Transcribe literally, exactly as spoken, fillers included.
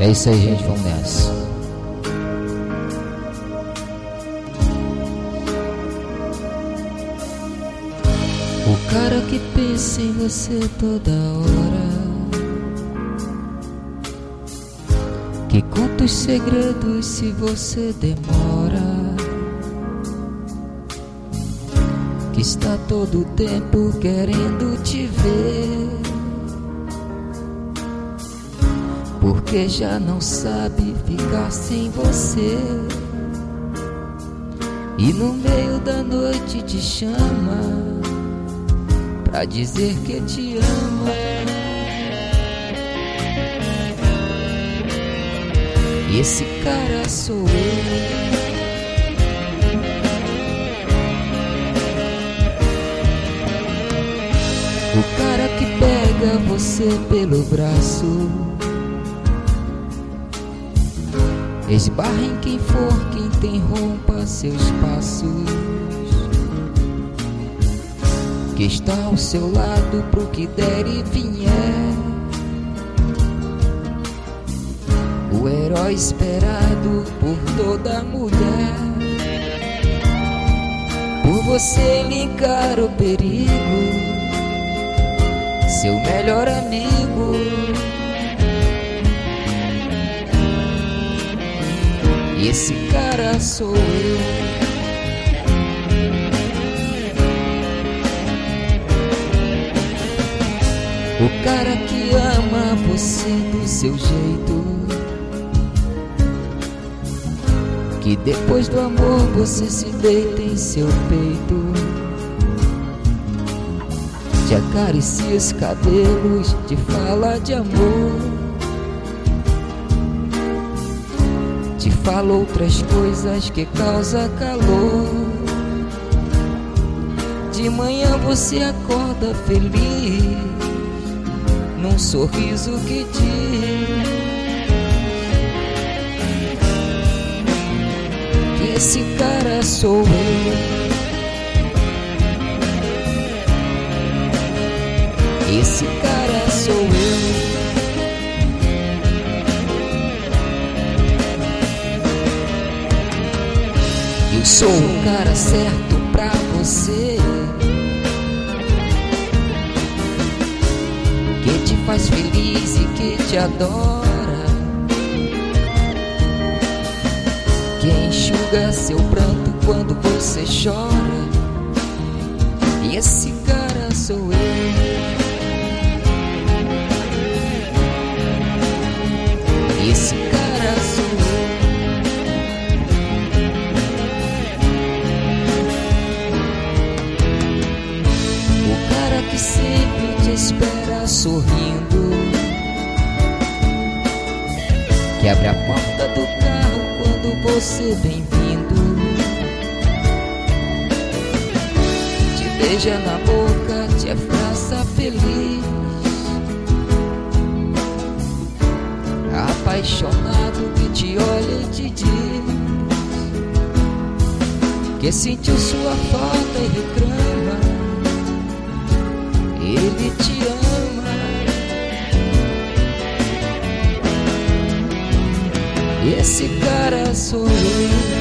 É isso aí, gente, vamos nessa. O cara que pensa em você toda hora, que conta os segredos se você demora, que está todo o tempo querendo te ver, porque já não sabe ficar sem você, e no meio da noite te chama pra dizer que te ama. E esse cara sou eu. O cara que pega você pelo braço, esbarra em quem for que interrompa seus passos, que está ao seu lado pro que der e vier, o herói esperado por toda mulher. Por você ele encara o perigo, seu melhor amigo. E esse cara sou eu. O cara que ama você do seu jeito, que depois do amor você se deita em seu peito, te acaricia os cabelos, te fala de amor, te fala outras coisas que causa calor. De manhã você acorda feliz, num sorriso que diz que esse cara sou eu. Esse cara sou eu. Eu sou o cara certo pra você, que te faz feliz e que te adora, que enxuga seu pranto quando você chora. E esse cara sou eu. Esse cara sou eu. O cara que sempre te espera sorrindo, que abre a porta do carro quando você bem-vindo, te beija na boca, te abraça feliz, apaixonado, que te olha e te diz que sentiu sua falta e reclama, ele te ama. Esse cara sou eu.